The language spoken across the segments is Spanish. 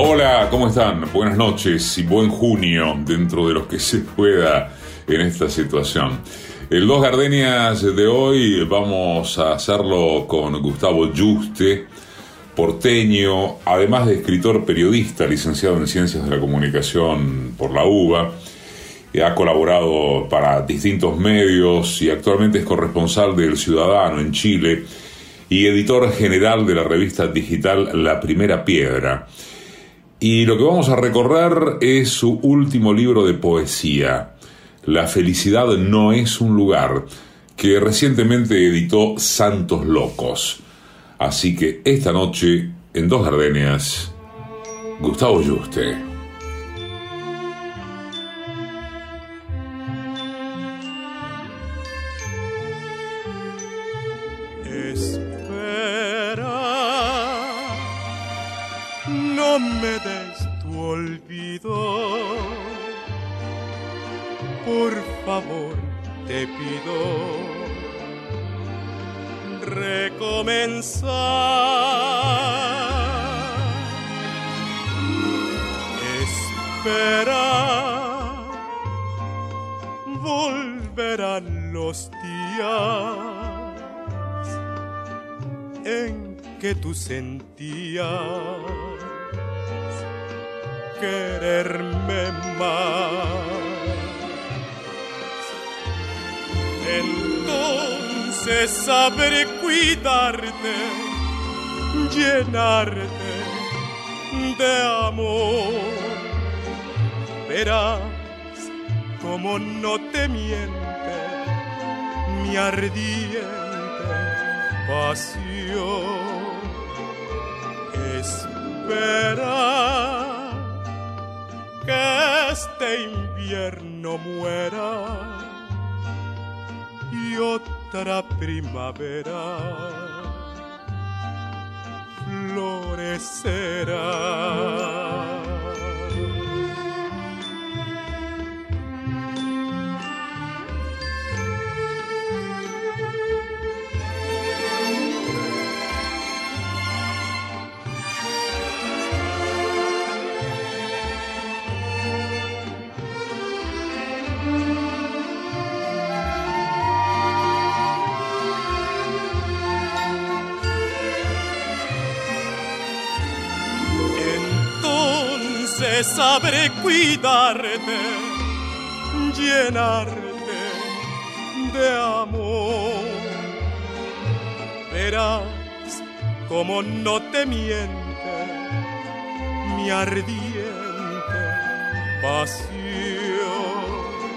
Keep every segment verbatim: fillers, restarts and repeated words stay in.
Hola, ¿cómo están? Buenas noches y buen junio dentro de lo que se pueda en esta situación. El Dos Gardenias de hoy vamos a hacerlo con Gustavo Yuste, porteño, además de escritor periodista, licenciado en Ciencias de la Comunicación por la UBA. Ha colaborado para distintos medios y actualmente es corresponsal del Ciudadano en Chile y editor general de la revista digital La Primera Piedra. Y lo que vamos a recorrer es su último libro de poesía, La felicidad no es un lugar, que recientemente editó Santos Locos. Así que esta noche, en Dos Gardenias, Gustavo Yuste. No me des tu olvido, por favor te pido recomenzar. Espera, volverán los días en que tú sentías quererme más. Entonces sabré cuidarte, llenarte de amor. Verás como no te miente mi ardiente pasión. Espera que este invierno muera y otra primavera florecerá. Sabré cuidarte, llenarte de amor. Verás como no te miente mi ardiente pasión.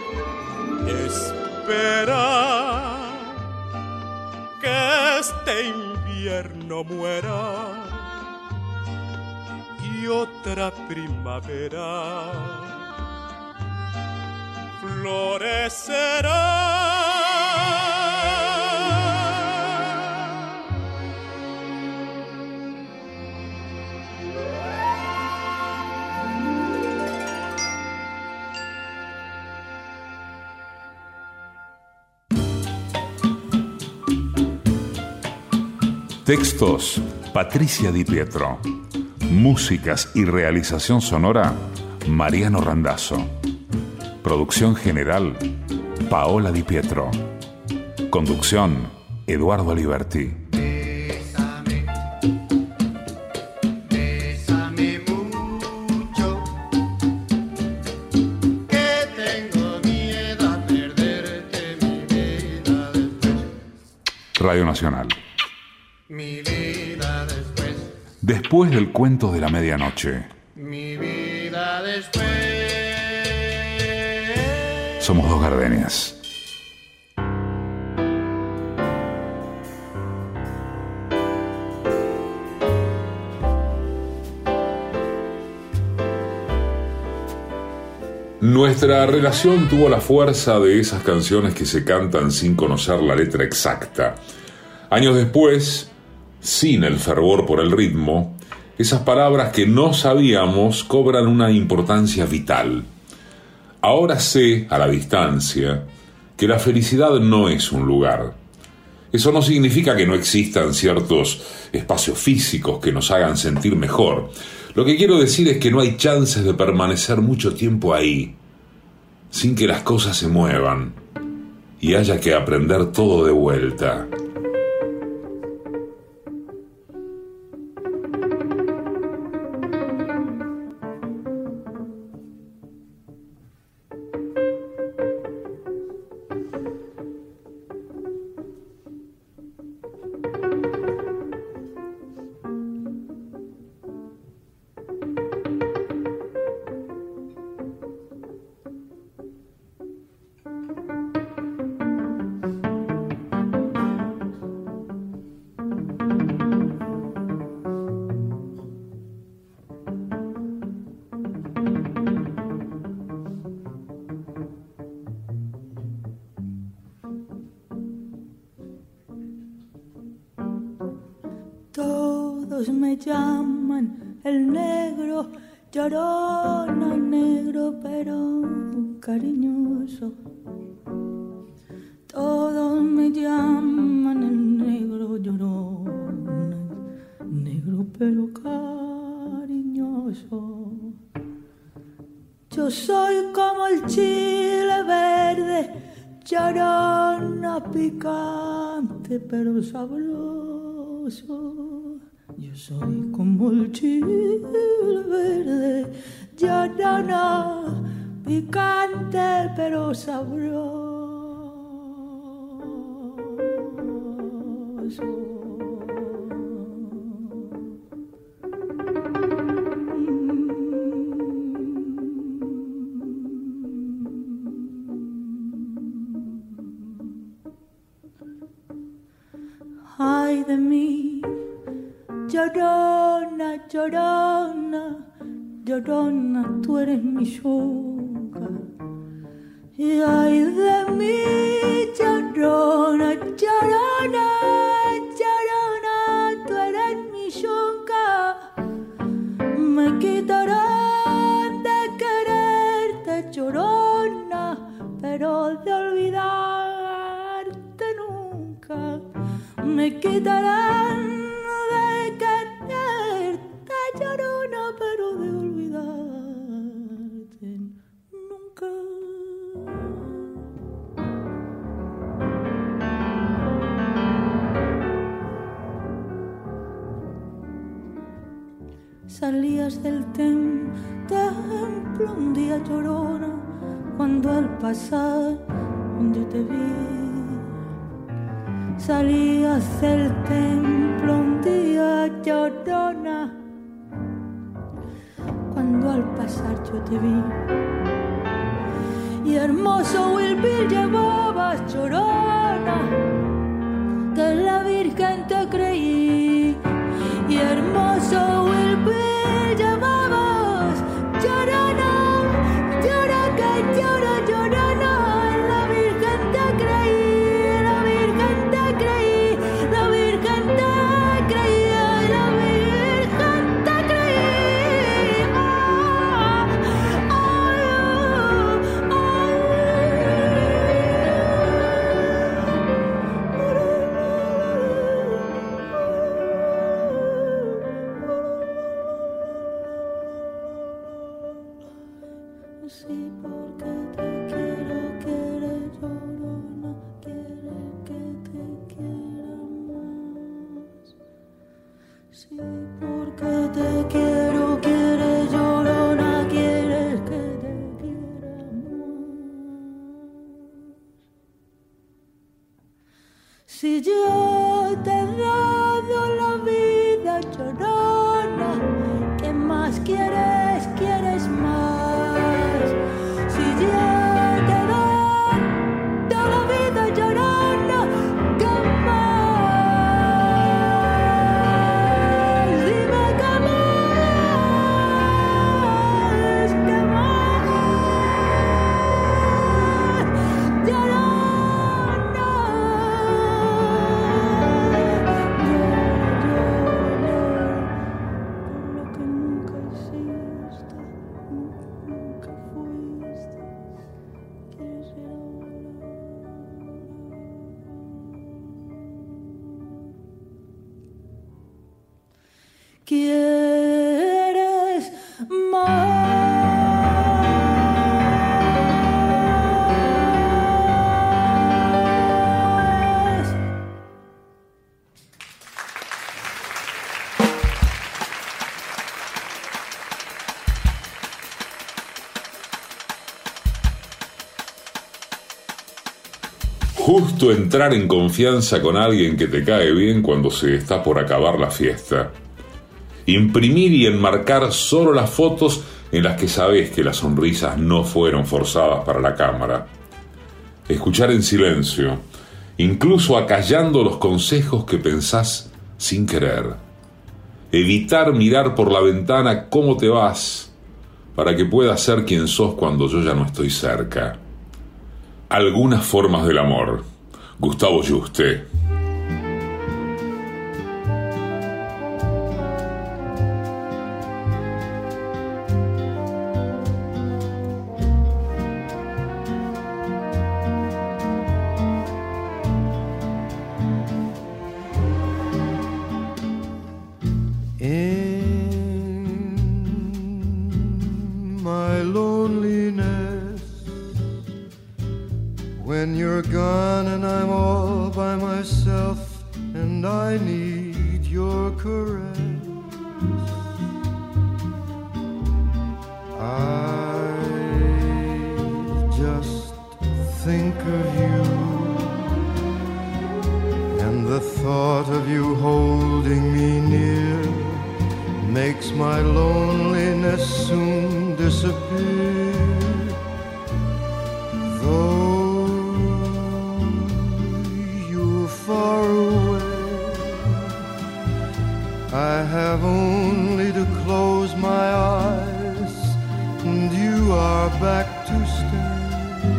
Espera que este invierno muera y otra primavera florecerá. Textos: Patricia Di Pietro. Músicas y realización sonora: Mariano Randazzo. Producción general: Paola Di Pietro. Conducción: Eduardo Aliberti. Bésame, bésame mucho, que tengo miedo a perderte mi vida después. Radio Nacional. Mi vida después. Después del cuento de la medianoche. Mi vida después. Somos Dos Gardenias. Nuestra relación tuvo la fuerza de esas canciones que se cantan sin conocer la letra exacta. Años después, sin el fervor por el ritmo, esas palabras que no sabíamos cobran una importancia vital. Ahora sé, a la distancia, que la felicidad no es un lugar, Eso no significa que no existan ciertos espacios físicos que nos hagan sentir mejor. Lo que quiero decir es que no hay chances de permanecer mucho tiempo ahí, sin que las cosas se muevan y haya que aprender todo de vuelta. Todos me llaman el negro, llorona, negro pero cariñoso. Todos me llaman el negro, llorona, negro pero cariñoso. Yo soy como el chile verde, llorona, picante pero sabroso. Yo soy como el chile verde, llorona, picante pero sabroso. Ay de mí, llorona, llorona, llorona, tú eres mi yuca. Y ay de mí, llorona, llorona, llorona, tú eres mi yuca. Me quitarán de quererte, llorona, pero de olvidarte nunca. Me quitarán de quererte, llorona, pero de olvidarte nunca. Salías del tem- templo un día, llorona, cuando al pasar yo te vi. Salías del templo un día, llorona, cuando al pasar yo te vi. Y hermoso Wilbil llevabas, llorona, que en la Virgen te creí. Y hermoso Wilbil llevabas, llorona, llora que llora, llorona, en la Virgen te creí. Sí, porque te quiero, quiere llorona, quiere que te quiera más. Sí, porque te quiero, quiere llorona, quiere que te quiera más. Si yo te he dado la vida, llorona, ¿qué más quieres? ¿Quieres más? Llorona, quieres más. Justo entrar en confianza con alguien que te cae bien cuando se está por acabar la fiesta. Imprimir y enmarcar solo las fotos en las que sabes que las sonrisas no fueron forzadas para la cámara. Escuchar en silencio, incluso acallando los consejos que pensás sin querer. Evitar mirar por la ventana cómo te vas, para que puedas ser quien sos cuando yo ya no estoy cerca. Algunas formas del amor. Gustavo Yuste. When you're gone and I'm all by myself and I need your caress, I just think of you, and the thought of you holding me near makes my loneliness soon disappear. Though far away, I have only to close my eyes and you are back to stay.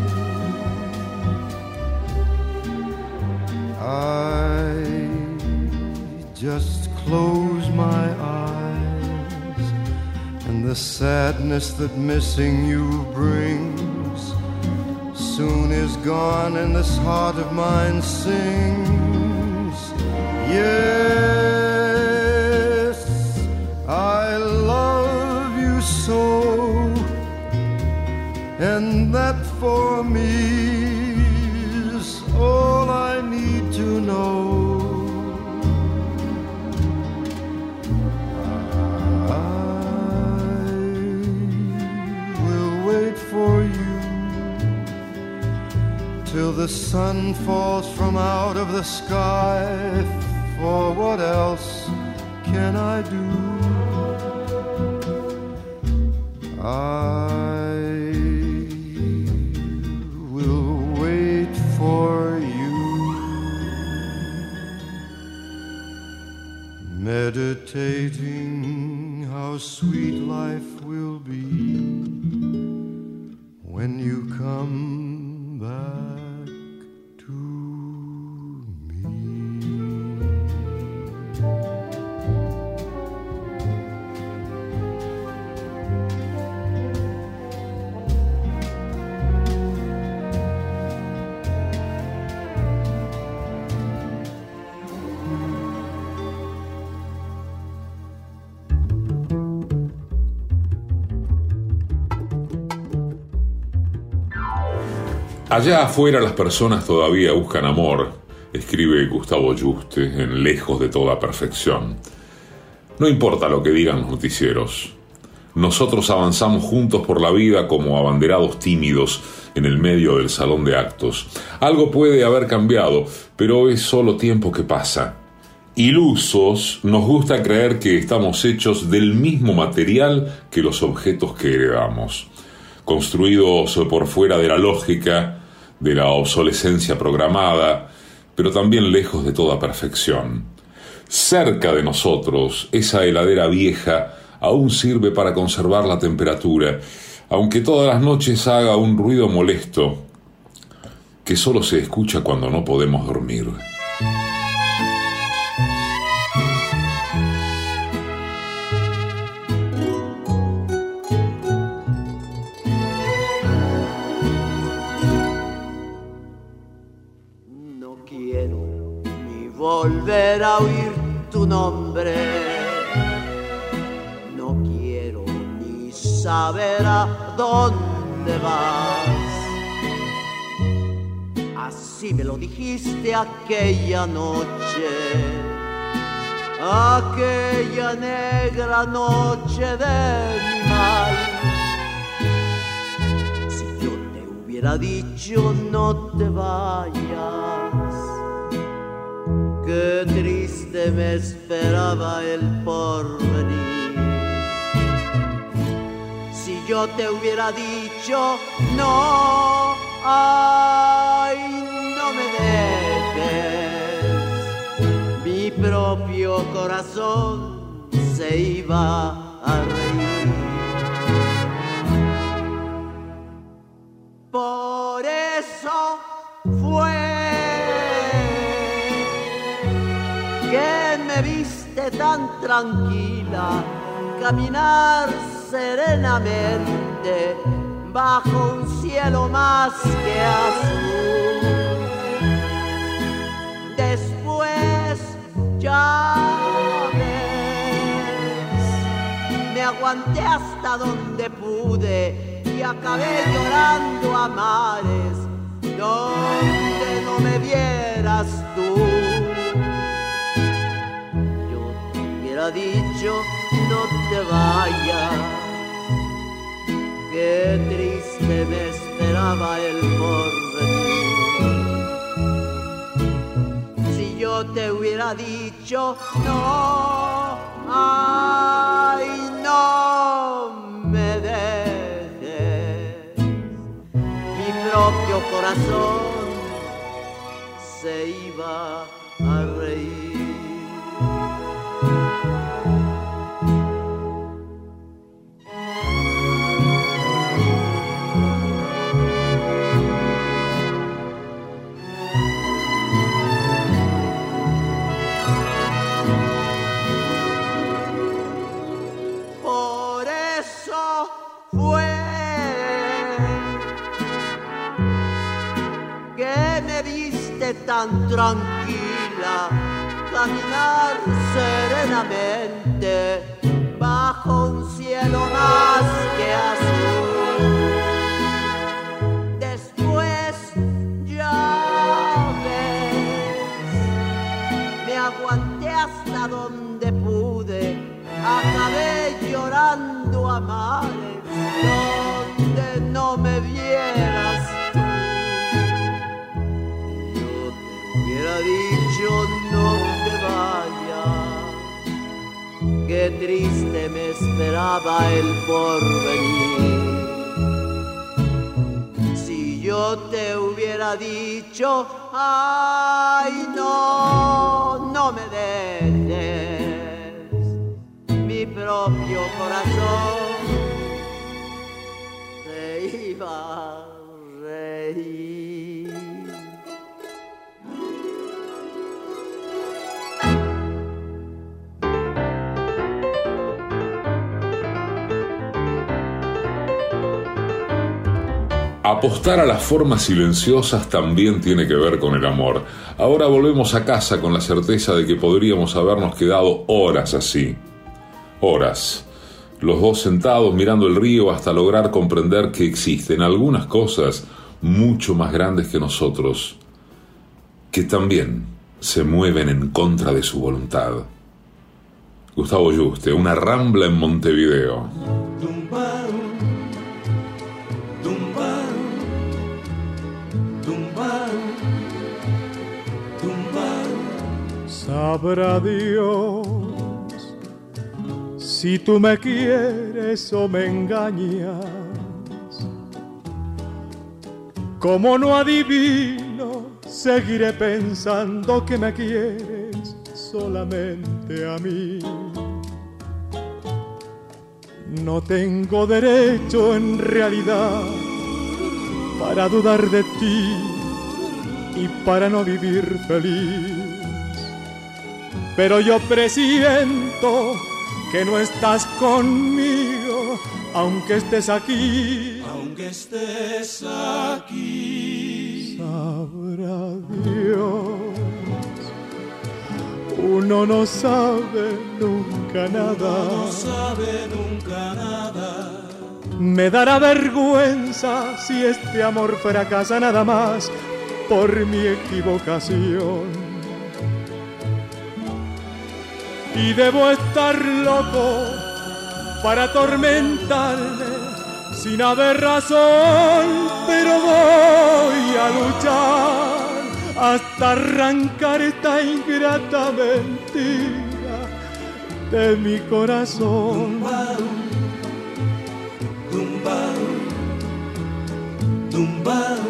I just close my eyes and the sadness that missing you brings soon is gone and this heart of mine sings. Yes, I love you so, and that for me is all I need to know. I will wait for you till the sun falls from out of the sky, for what else can I do? I will wait for you, meditating how sweet life will be when you come back. Allá afuera las personas todavía buscan amor, escribe Gustavo Yuste en Lejos de toda perfección. No importa lo que digan los noticieros. Nosotros avanzamos juntos por la vida como abanderados tímidos en el medio del salón de actos. Algo puede haber cambiado, pero es solo tiempo que pasa. Ilusos, nos gusta creer que estamos hechos del mismo material que los objetos que heredamos, construidos por fuera de la lógica, de la obsolescencia programada, pero también lejos de toda perfección. Cerca de nosotros, esa heladera vieja aún sirve para conservar la temperatura, aunque todas las noches haga un ruido molesto que solo se escucha cuando no podemos dormir. Volver a oír tu nombre saber a dónde vas. Así me lo dijiste aquella noche, aquella negra noche de mi mal. Si yo te hubiera dicho no te vayas, qué triste me esperaba el porvenir. Si yo te hubiera dicho no, ay, no me dejes, mi propio corazón se iba a reír. Por eso fue que me viste tan tranquila caminar serenamente bajo un cielo más que azul. Después ya ves, me aguanté hasta donde pude y acabé llorando a mares donde no me vieras tú. Yo te hubiera dicho no te vayas, qué triste me esperaba el porvenir. Si yo te hubiera dicho no, ay, no me dejes, mi propio corazón se iba a reír. Tan tranquila, caminar serenamente bajo un cielo más que azul. Después ya ves, me aguanté hasta donde pude, acabé llorando a mares donde no me vieras. Hubiera dicho no te vayas, qué triste me esperaba el porvenir. Si yo te hubiera dicho ay no, no me dejes, mi propio corazón se iba a reír. Apostar a las formas silenciosas también tiene que ver con el amor. Ahora volvemos a casa con la certeza de que podríamos habernos quedado horas así. Horas. Los dos sentados mirando el río hasta lograr comprender que existen algunas cosas mucho más grandes que nosotros, que también se mueven en contra de su voluntad. Gustavo Yuste, Una rambla en Montevideo. Sabrá Dios si tú me quieres o me engañas. Como no adivino, seguiré pensando que me quieres solamente a mí. No tengo derecho en realidad para dudar de ti y para no vivir feliz. Pero yo presiento que no estás conmigo, aunque estés aquí. Aunque estés aquí. Sabrá Dios, uno no sabe nunca nada. Uno no sabe nunca nada. Me dará vergüenza si este amor fracasa nada más por mi equivocación. Y debo estar loco para atormentarme sin haber razón, pero voy a luchar hasta arrancar esta ingrata mentira de mi corazón. Tumbao, tumbao,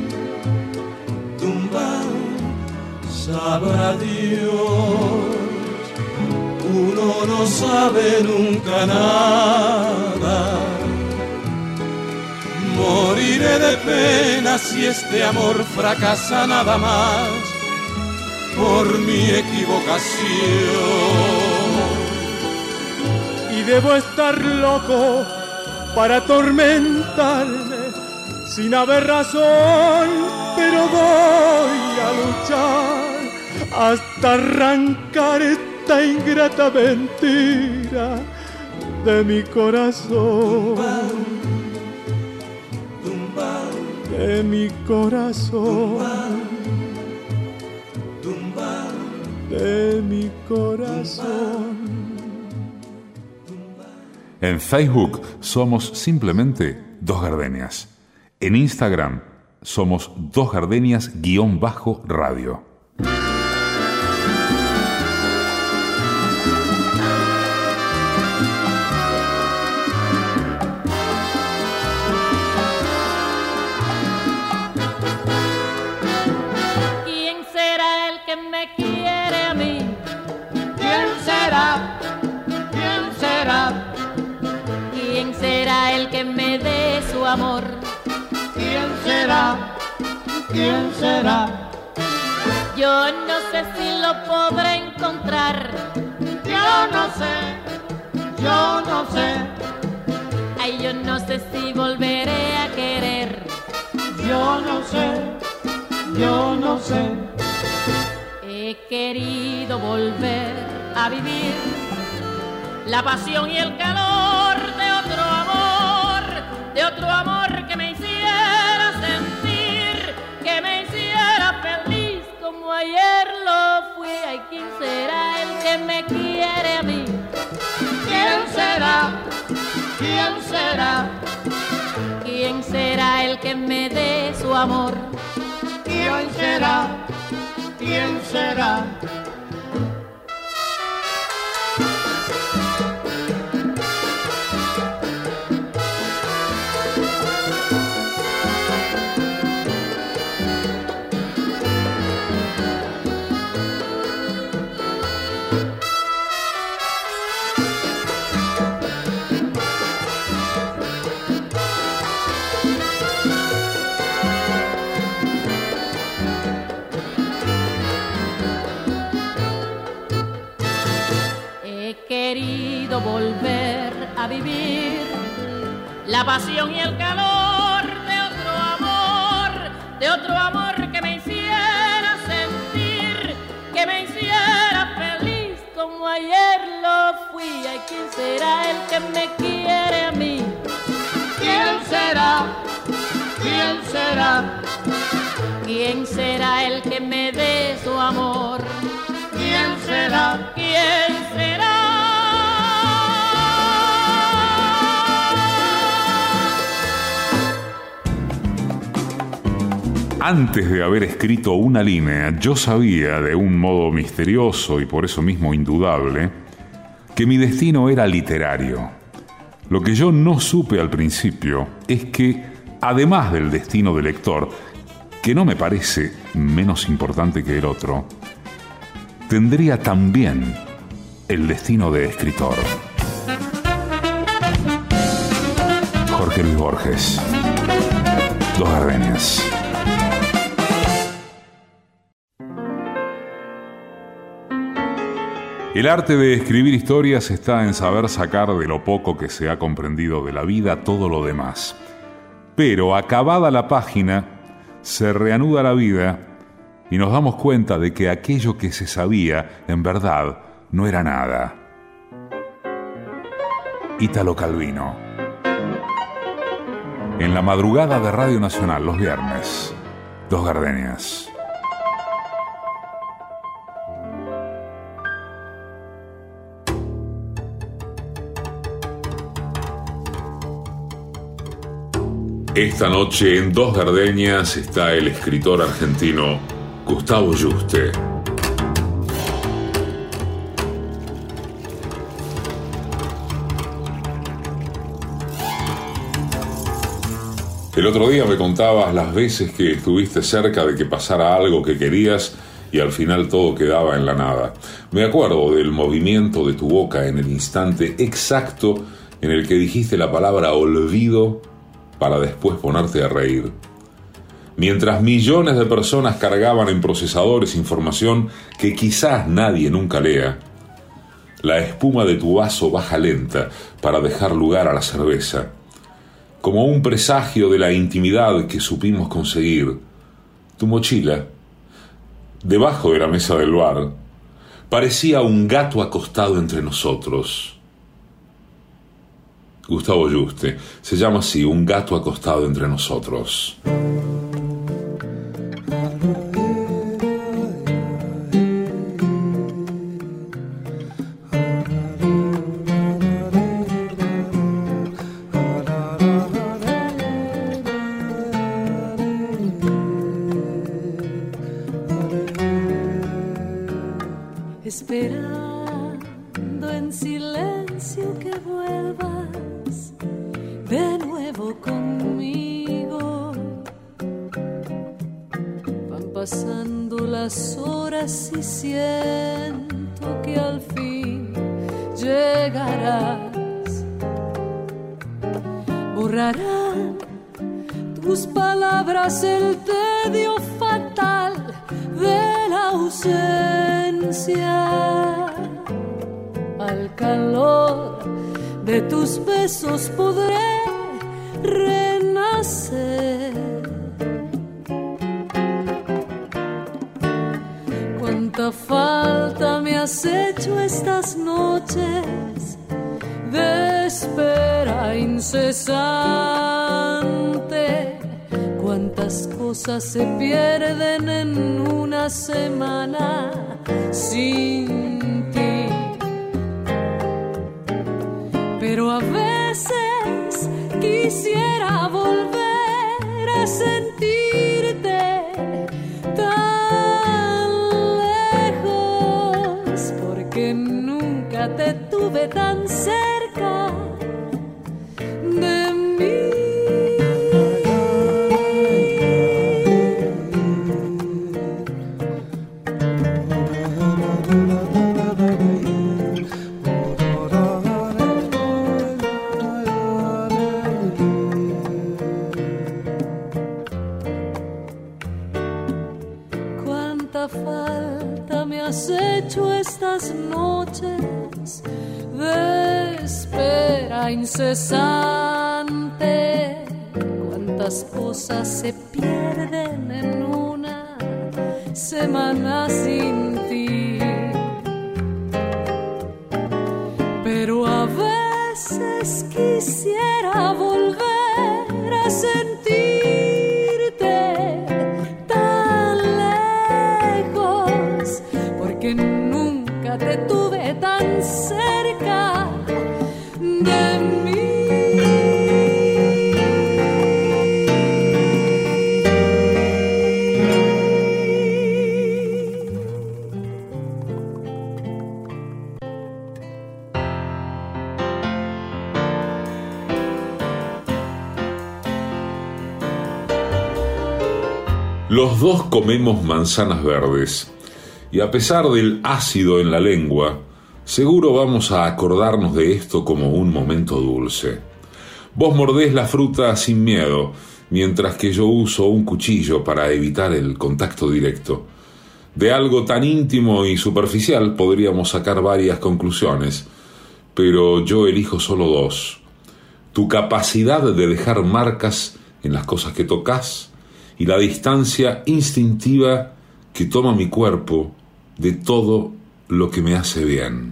tumbao, sabrá Dios, uno no sabe nunca nada. Moriré de pena si este amor fracasa nada más por mi equivocación. Y debo estar loco para atormentarme sin haber razón, pero voy a luchar hasta arrancar esta ingrata mentira de mi corazón, de mi corazón, de mi corazón. En Facebook somos simplemente Dos Gardenias. En Instagram somos Dos Gardenias guión bajo radio. ¿Quién será el que me quiere a mí? ¿Quién será? ¿Quién será? ¿Quién será el que me dé su amor? ¿Quién será? ¿Quién será? Yo no sé si lo podré encontrar. Yo no sé, yo no sé. Ay, yo no sé si volveré a querer. Yo no sé, yo no sé. He querido volver a vivir la pasión y el calor de otro amor, de otro amor que me hiciera sentir, que me hiciera feliz como ayer lo fui. Ay, ¿quién será el que me quiere a mí? ¿Quién será? ¿Quién será? ¿Quién será el que me dé su amor? ¿Quién será? ¿Quién será? Querido volver a vivir la pasión y el calor de otro amor, de otro amor que me hiciera sentir, que me hiciera feliz como ayer lo fui. Ay, ¿quién será el que me quiere a mí? ¿Quién será? ¿Quién será? ¿Quién será el que me dé su amor? ¿Quién será? ¿Quién será? Antes de haber escrito una línea, yo sabía de un modo misterioso y por eso mismo indudable que mi destino era literario. Lo que yo no supe al principio es que, además del destino del lector, que no me parece menos importante que el otro, tendría también el destino de escritor. Jorge Luis Borges, Dos Gardenias. El arte de escribir historias está en saber sacar de lo poco que se ha comprendido de la vida todo lo demás. Pero acabada la página, se reanuda la vida y nos damos cuenta de que aquello que se sabía, en verdad, no era nada. Ítalo Calvino. en la madrugada de Radio Nacional, los viernes. Dos Gardenias. Esta noche en Dos Gardenias está el escritor argentino Gustavo Yuste. El otro día me contabas las veces que estuviste cerca de que pasara algo que querías y al final todo quedaba en la nada. Me acuerdo del movimiento de tu boca en el instante exacto en el que dijiste la palabra olvido para después ponerte a reír. Mientras millones de personas cargaban en procesadores información que quizás nadie nunca lea, la espuma de tu vaso baja lenta para dejar lugar a la cerveza. Como un presagio de la intimidad que supimos conseguir, tu mochila, debajo de la mesa del bar, parecía un gato acostado entre nosotros. Gustavo Yuste, se llama así, un gato acostado entre nosotros. Esperando en silencio que vuelvas de nuevo conmigo. Van pasando las horas y siento que al fin llegarás. Borrarán tus palabras el tedio fatal de la ausencia. Al calor de tus besos podré renacer. Cuánta falta me has hecho estas noches de espera incesante. Cuántas cosas se pierden en una semana sin ti. Pero a veces quisiera volver a sentirte tan lejos, porque nunca te tuve tan cerca de mí. Falta me has hecho estas noches de espera incesante. Cuántas cosas se pierden en una semana sin ti. Pero a veces quisiera volver a sentirte que nunca te tuve tan cerca de mí. Los dos comemos manzanas verdes. Y a pesar del ácido en la lengua, seguro vamos a acordarnos de esto como un momento dulce. Vos mordés la fruta sin miedo, mientras que yo uso un cuchillo para evitar el contacto directo. De algo tan íntimo y superficial podríamos sacar varias conclusiones, pero yo elijo solo dos. Tu capacidad de dejar marcas en las cosas que tocas y la distancia instintiva que toma mi cuerpo de todo lo que me hace bien.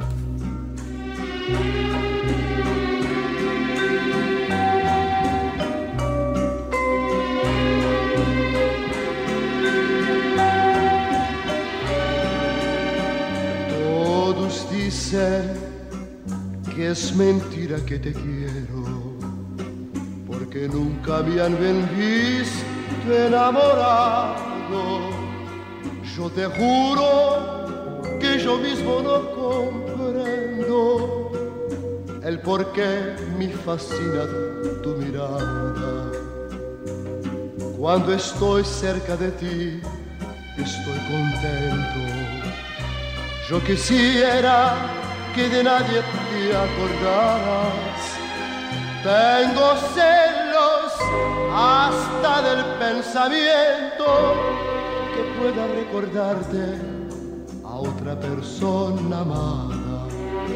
dicen que es mentira que te quiero, porque nunca me han visto enamorado. Yo te juro que yo mismo no comprendo el por qué me fascina tu mirada. Cuando estoy cerca de ti, estoy contento. Yo quisiera que de nadie te acordaras. Tengo celos hasta del pensamiento que pueda recordarte a otra persona amada.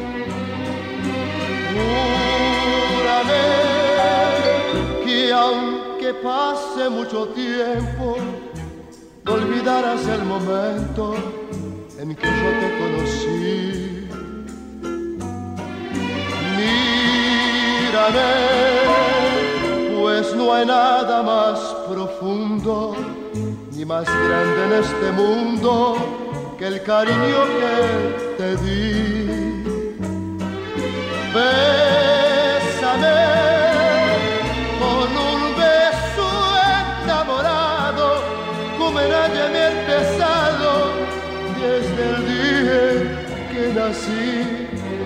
Júrame que aunque pase mucho tiempo, no olvidarás el momento en que yo te conocí. Mírame, pues no hay nada más profundo ni más grande en este mundo que el cariño que te di. Bésame con un beso enamorado, como nadie me ha empezado desde el día que nací.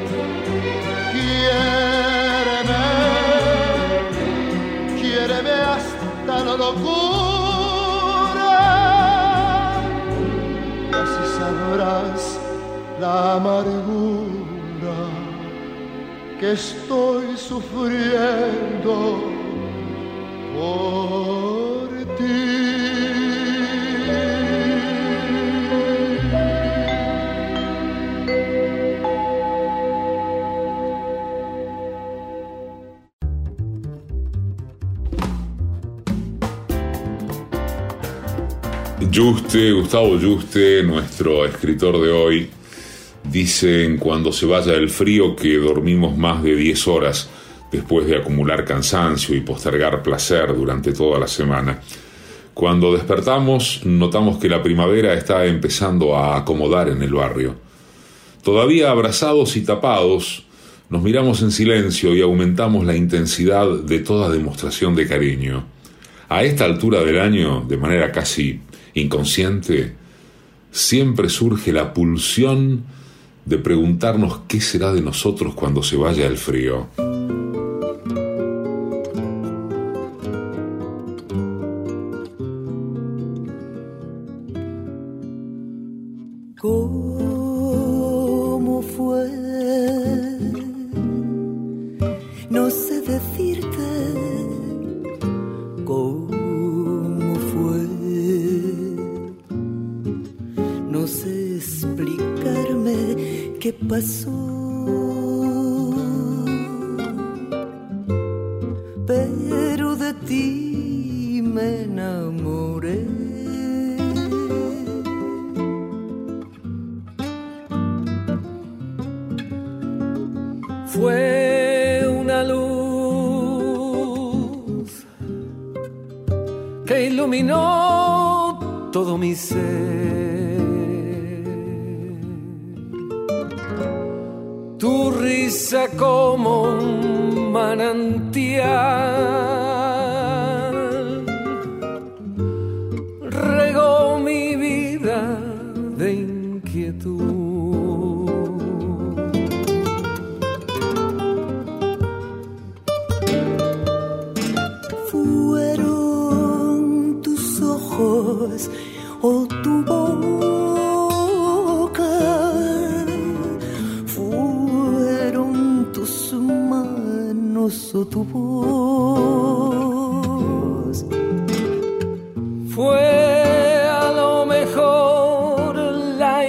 Quiéreme, quiéreme hasta la locura, y así sabrás la amargura que estoy sufriendo por ti. Yuste, Gustavo Yuste, nuestro escritor de hoy, dicen cuando se vaya el frío que dormimos más de diez horas después de acumular cansancio y postergar placer durante toda la semana. Cuando despertamos, notamos que la primavera está empezando a acomodar en el barrio. Todavía abrazados y tapados, nos miramos en silencio y aumentamos la intensidad de toda demostración de cariño. A esta altura del año, de manera casi inconsciente, siempre surge la pulsión de preguntarnos qué será de nosotros cuando se vaya el frío. ¿Cómo fue? No sé decirte cómo fue. No sé explicarme qué pasó. Pero de ti me enamoré. Fue una luz que iluminó todo mi ser. Tu risa como un manantial regó mi vida de inquietud. O tu boca fueron tus manos o tu voz. Fue a lo mejor la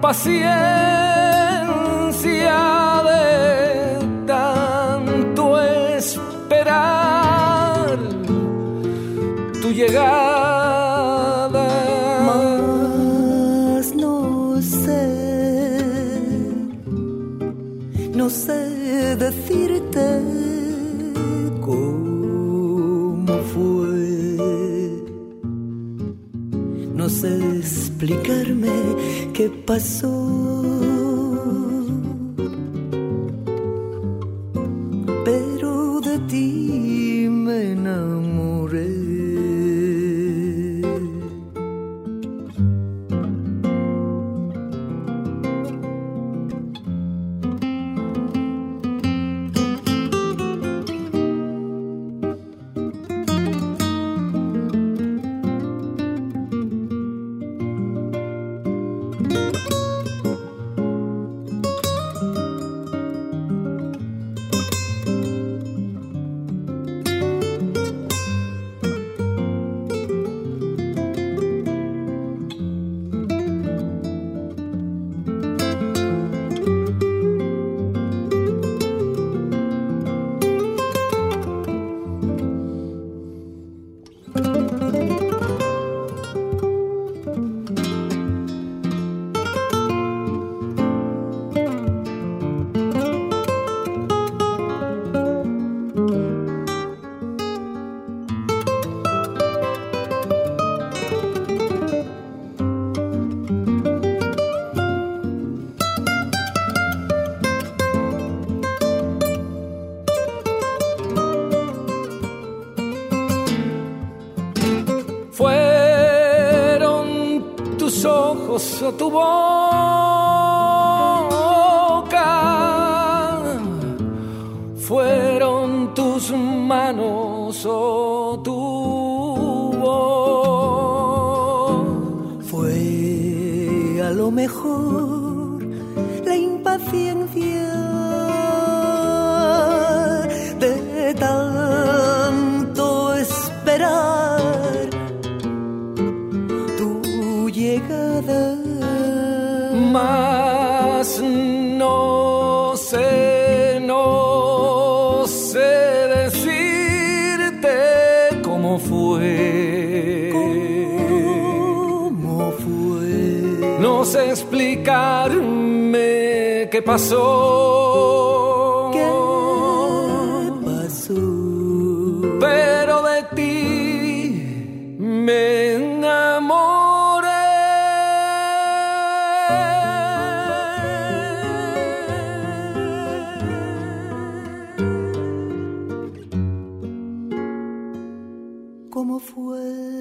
impaciencia de tanto esperar tu llegada. No sé decirte cómo fue. No sé explicarme qué pasó. o tu boca, fueron tus manos o tu voz. Fue a lo mejor la impaciencia de tanto esperar tu llegada, mas no sé, no sé decirte cómo fue, cómo fue, no sé explicarme qué pasó, qué pasó, pero de ti me enamoré. ¿Cómo fue?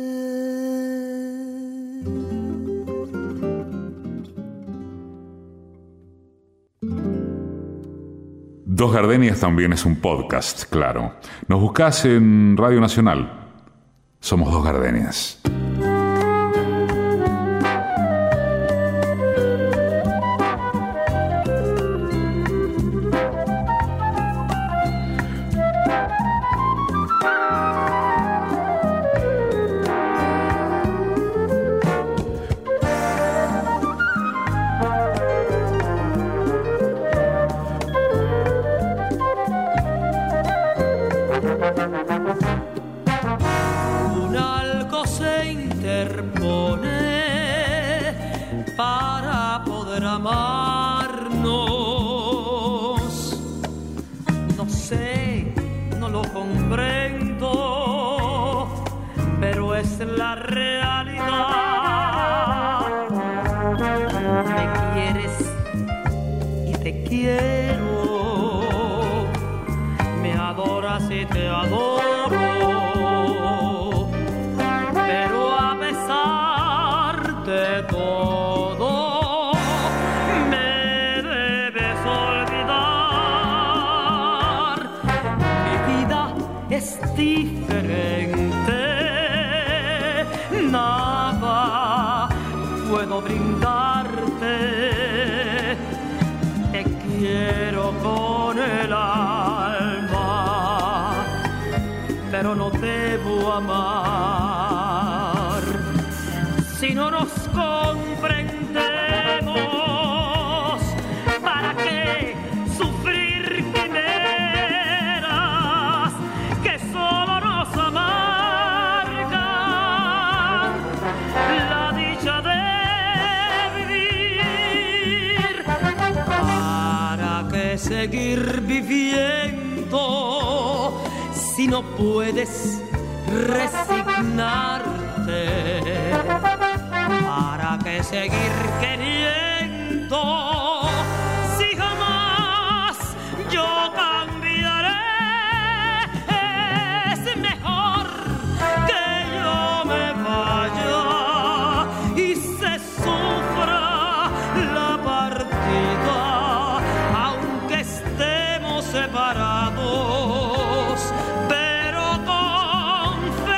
Dos Gardenias también es un podcast, claro. Nos buscás en Radio Nacional. Somos Dos Gardenias. Un algo se interpone para poder amarnos. No sé, no lo comprendo, pero es la realidad. Me quieres y te quiero, me adoras y te adoro. Pero a pesar de todo, me debes olvidar. Mi vida es diferente, nada puedo brindarte. Te quiero con el alma, pero no debo amar. Si no nos comprendemos, ¿para qué sufrir quimeras que solo nos amargan la dicha de vivir? ¿Para qué seguir viviendo si no puedes resignarte? ¿Para qué seguir queriendo si jamás yo cambiaré? Es mejor que yo me vaya y se sufra la partida, aunque estemos separados, pero con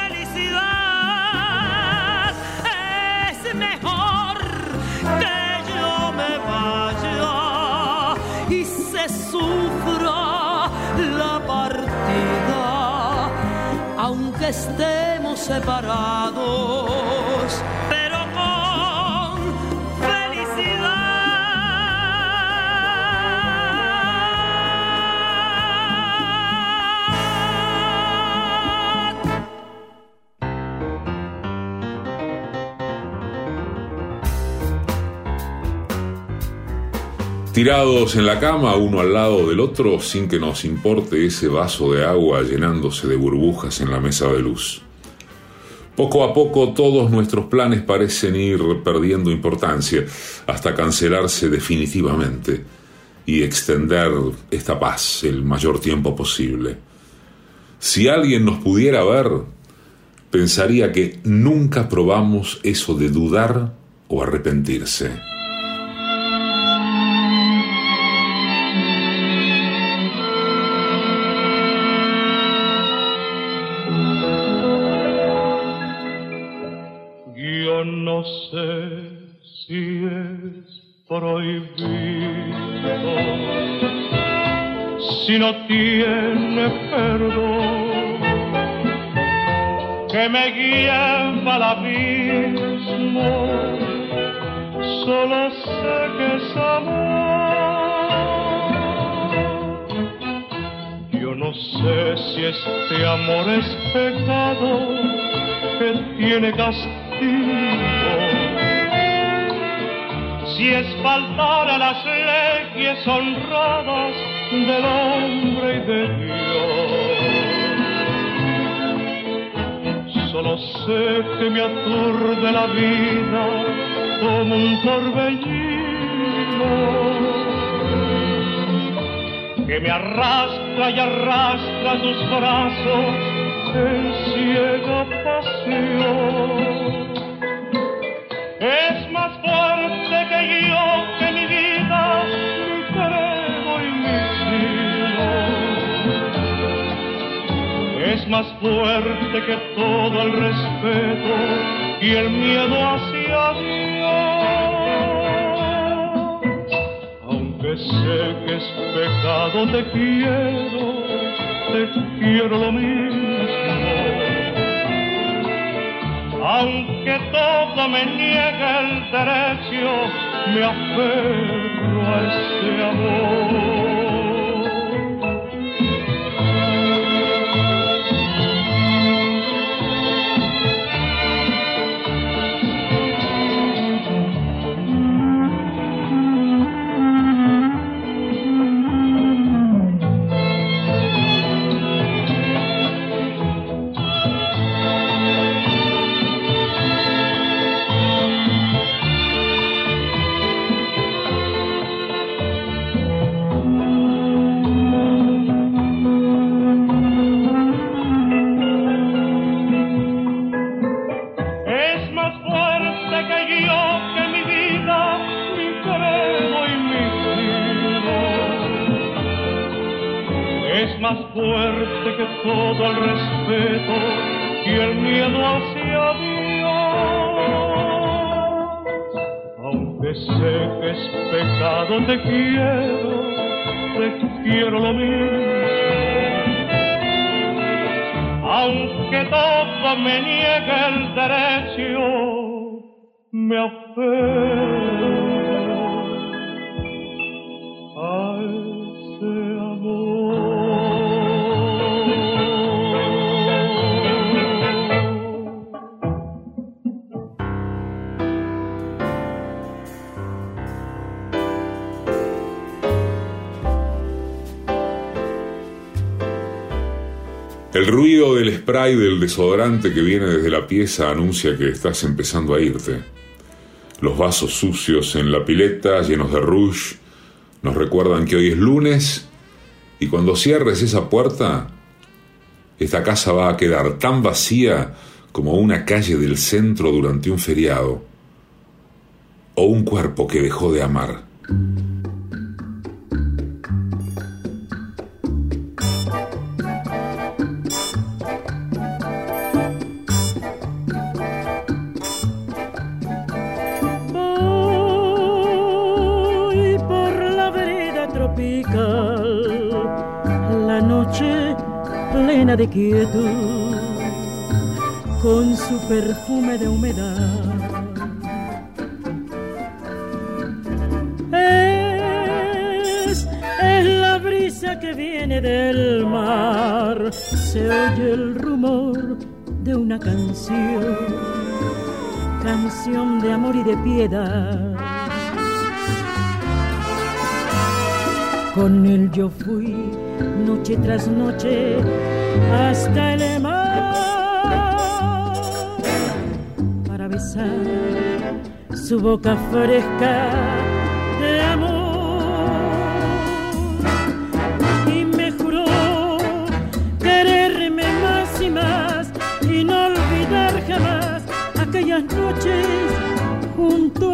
felicidad. Es mejor que yo me vaya y se sufra la partida, aunque estemos separados, pero con felicidad. Tirados en la cama, uno al lado del otro, sin que nos importe ese vaso de agua llenándose de burbujas en la mesa de luz. Poco a poco todos nuestros planes parecen ir perdiendo importancia hasta cancelarse definitivamente y extender esta paz el mayor tiempo posible. Si alguien nos pudiera ver, pensaría que nunca probamos eso de dudar o arrepentirse. Yo no sé si es prohibido, si no tiene perdón, que me lleva al abismo, solo sé que es amor. Yo no sé si este amor es pecado, que tiene castigo, si es faltar a las leyes honradas del hombre y de Dios. Solo sé que me aturde la vida como un torbellino, que me arrastra y arrastra tus brazos en ciega pasión. Es más fuerte que yo, que mi vida, mi credo y mi sino. Es más fuerte que todo el respeto y el miedo hacia Dios. Aunque sé que es pecado, te quiero, te quiero lo mismo. Aunque todo me niegue el derecho, me aferro a ese amor. Fuerte que todo el respeto y el miedo hacia Dios. Aunque sé que es pecado, te quiero, te quiero lo mismo. Aunque todo me niegue el derecho, me aferro a ese amor. El ruido del spray del desodorante que viene desde la pieza anuncia que estás empezando a irte. Los vasos sucios en la pileta, llenos de rouge, nos recuerdan que hoy es lunes y cuando cierres esa puerta, esta casa va a quedar tan vacía como una calle del centro durante un feriado o un cuerpo que dejó de amar. Plena de quietud, con su perfume de humedad. Es, es la brisa que viene del mar, se oye el rumor de una canción, canción de amor y de piedad. Con él yo fui noche tras noche hasta el mar para besar su boca fresca de amor, y me juró quererme más y más y no olvidar jamás aquellas noches junto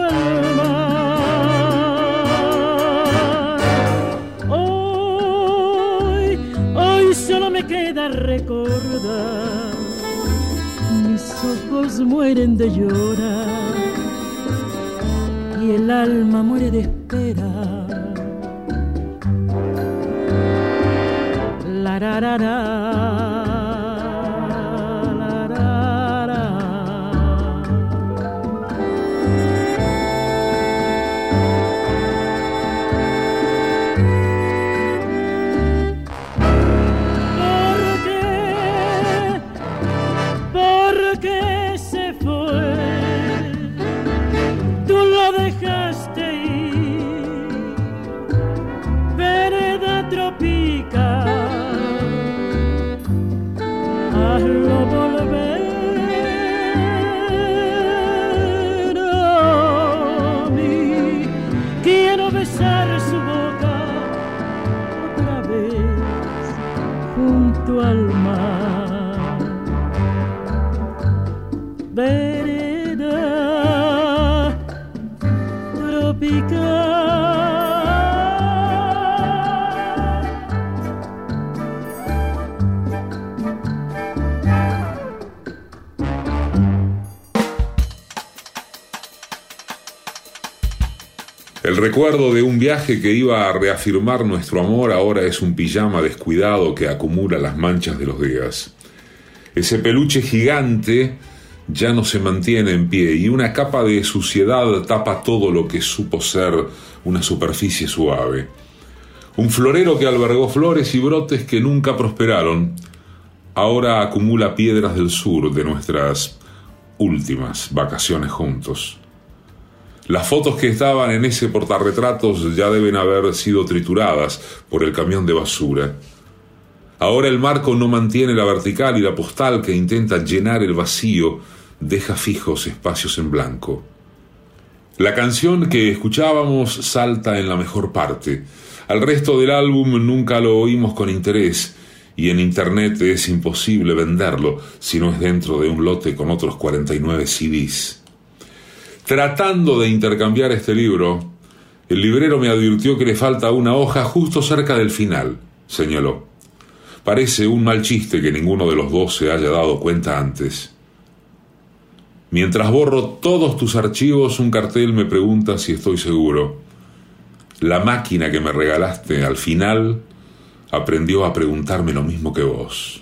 recordar, mis ojos mueren de llorar y el alma muere de esperar. La ra ra ra. Al mar, vereda tropical. El recuerdo de un viaje que iba a reafirmar nuestro amor ahora es un pijama descuidado que acumula las manchas de los días. Ese peluche gigante ya no se mantiene en pie y una capa de suciedad tapa todo lo que supo ser una superficie suave. Un florero que albergó flores y brotes que nunca prosperaron, ahora acumula piedras del sur de nuestras últimas vacaciones juntos. Las fotos que estaban en ese portarretratos ya deben haber sido trituradas por el camión de basura. Ahora el marco no mantiene la vertical y la postal que intenta llenar el vacío deja fijos espacios en blanco. La canción que escuchábamos salta en la mejor parte. Al resto del álbum nunca lo oímos con interés y en internet es imposible venderlo si no es dentro de un lote con otros cuarenta y nueve C Ds. Tratando de intercambiar este libro, el librero me advirtió que le falta una hoja justo cerca del final, señaló. Parece un mal chiste que ninguno de los dos se haya dado cuenta antes. Mientras borro todos tus archivos, un cartel me pregunta si estoy seguro. La máquina que me regalaste al final aprendió a preguntarme lo mismo que vos.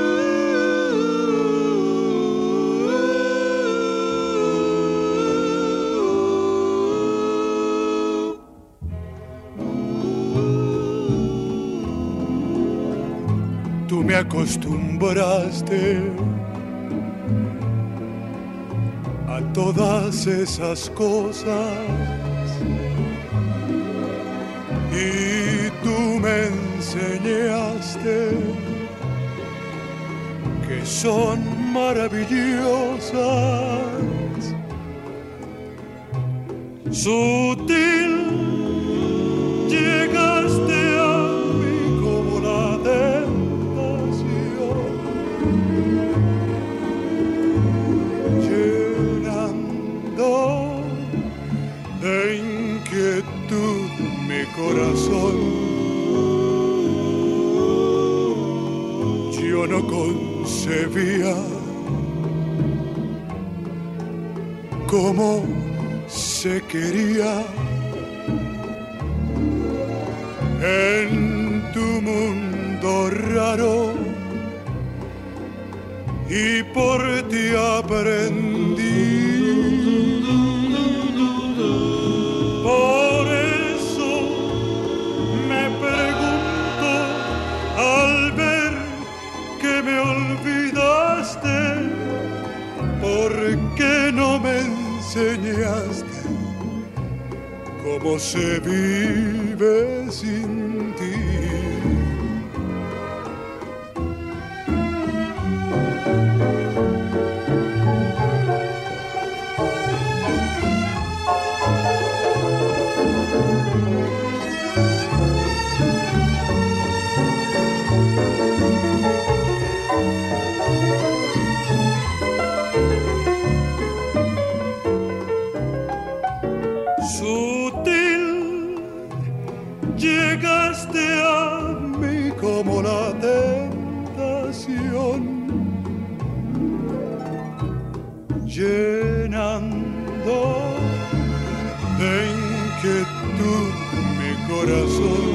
Tú me acostumbraste a todas esas cosas y tú me enseñaste que son maravillosas. Sutil llegaste a mí como la tentación, llenando de inquietud mi corazón. Yo no concebía cómo se quería en tu mundo raro, y por ti aprendí. Por eso me pregunto al ver que me olvidaste, ¿por qué no me enseñaste cómo se vive sin ti? Llegaste a mí como la tentación, pasión, llenando de inquietud mi corazón.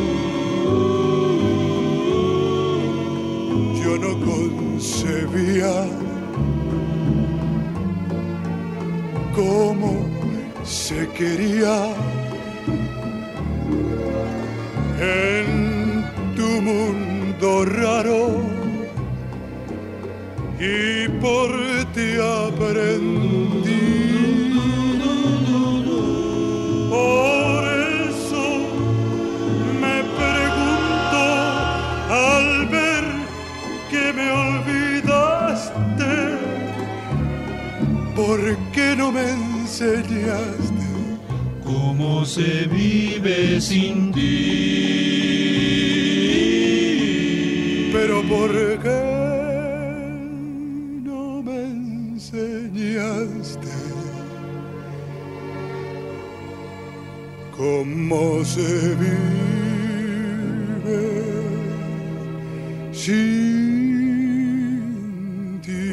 Yo no concebía cómo se quería en tu mundo raro, y por ti aprendí. Por eso me pregunto al ver que me olvidaste, ¿por qué no me enseñaste cómo se vive sin ti? Pero ¿por qué no me enseñaste cómo se vive sin ti?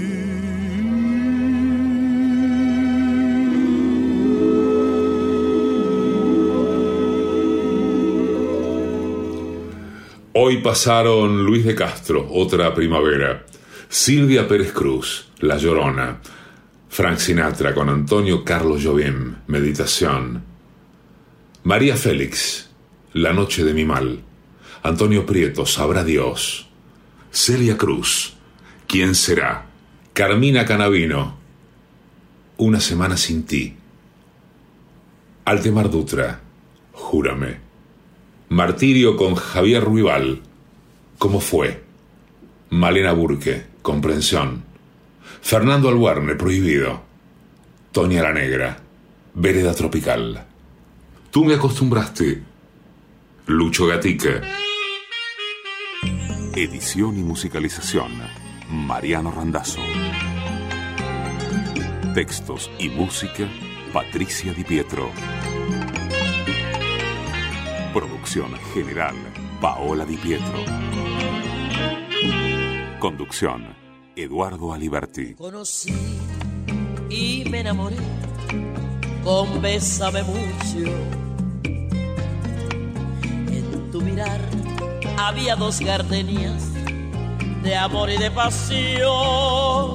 Hoy pasaron Luis de Castro, Otra Primavera, Silvia Pérez Cruz, La Llorona, Frank Sinatra con Antonio Carlos Jobim, Meditación, María Félix, La Noche de mi Mal, Antonio Prieto, Sabrá Dios, Celia Cruz, ¿Quién será? Carmina Canavino, Una semana sin ti, Altemar Dutra, Júrame, Martirio con Javier Ruibal, ¿Cómo fue? Malena Burke, Comprensión, Fernando Albuerne, Prohibido, Toña la Negra, Vereda Tropical, Tú me acostumbraste, Lucho Gatica. Edición y musicalización, Mariano Randazzo. Textos y música, Patricia Di Pietro. Producción general, Paola Di Pietro. Conducción, Eduardo Aliberti. Conocí y me enamoré con Bésame mucho. En tu mirar había dos gardenias de amor y de pasión.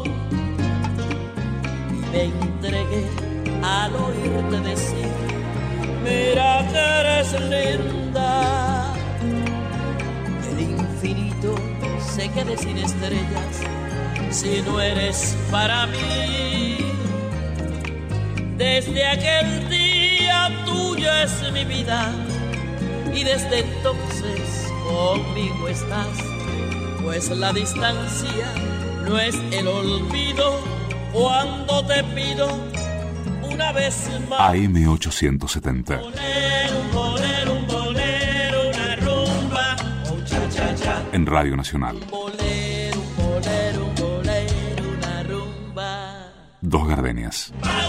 Y me entregué al oírte decir: mira que eres linda. El infinito se quede sin estrellas si no eres para mí. Desde aquel día tuya es mi vida y desde entonces conmigo estás, pues la distancia no es el olvido cuando te pido una vez más. A M ochocientos setenta. Bolero, un bolero, un bolero, una rumba, oh, cha, cha, cha. En Radio Nacional. Un bolero, un bolero, un bolero, una rumba. Dos Gardenias. Para